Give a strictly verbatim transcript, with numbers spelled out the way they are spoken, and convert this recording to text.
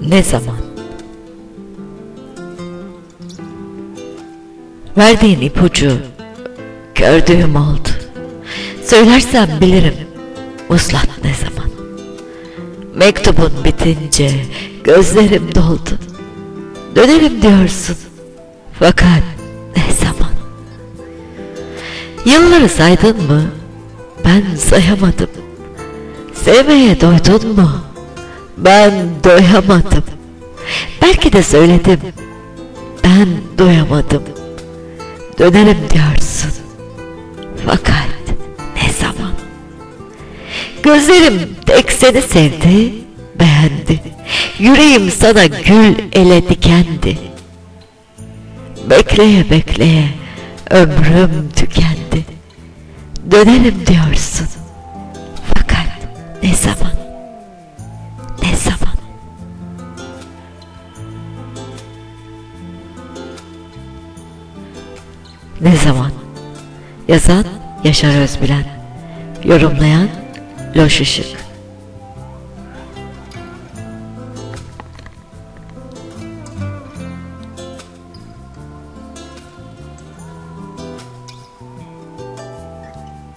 Ne zaman? Verdiğin ipucu gördüğüm oldu. Söylersem bilirim vuslat ne zaman. Mektubun bitince gözlerim doldu. Dönerim diyorsun fakat ne zaman? Yılları saydın mı? Ben sayamadım. Sevmeye doydun mu? Ben doyamadım. Belki de söyledim, ben doyamadım. Dönerim diyorsun fakat ne zaman? Gözlerim tek seni sevdi, beğendi. Yüreğim sana gül ele dikendi. Bekleye bekleye ömrüm tükendi. Dönerim diyorsun fakat ne zaman? Ne zaman? Ne zaman? Yazan Yaşar Özbilen, yorumlayan Loş Işık.